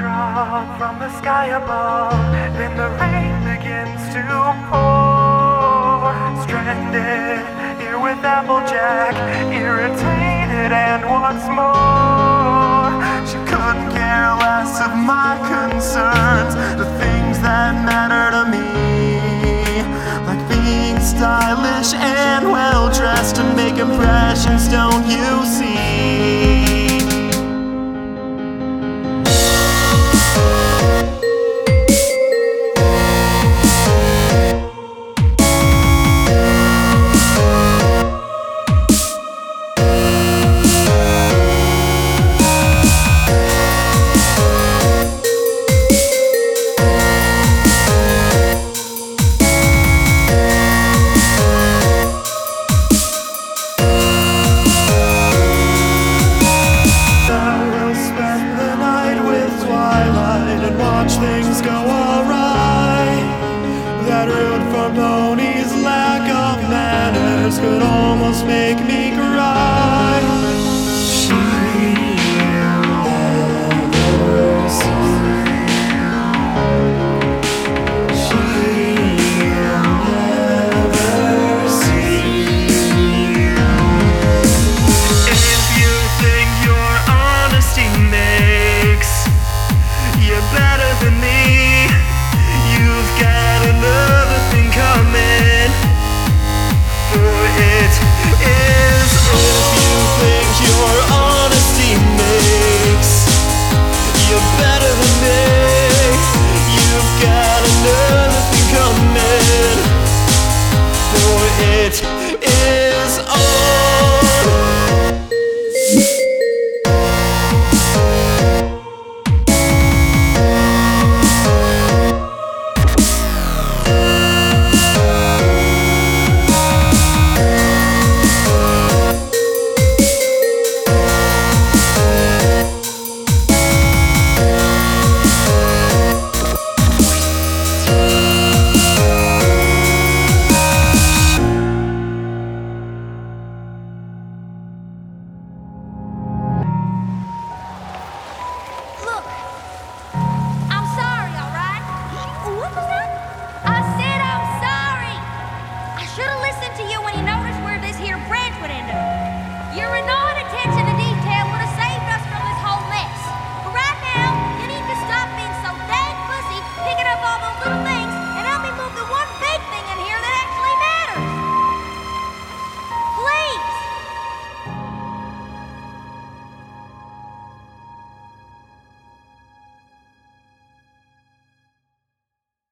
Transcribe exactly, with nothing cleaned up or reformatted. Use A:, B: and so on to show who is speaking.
A: drop from the sky above, then the rain begins to pour. Stranded here with Applejack, irritated and what's more, she couldn't care less of my concerns, the things that matter to me, like being stylish and well dressed to make impressions, don't you see?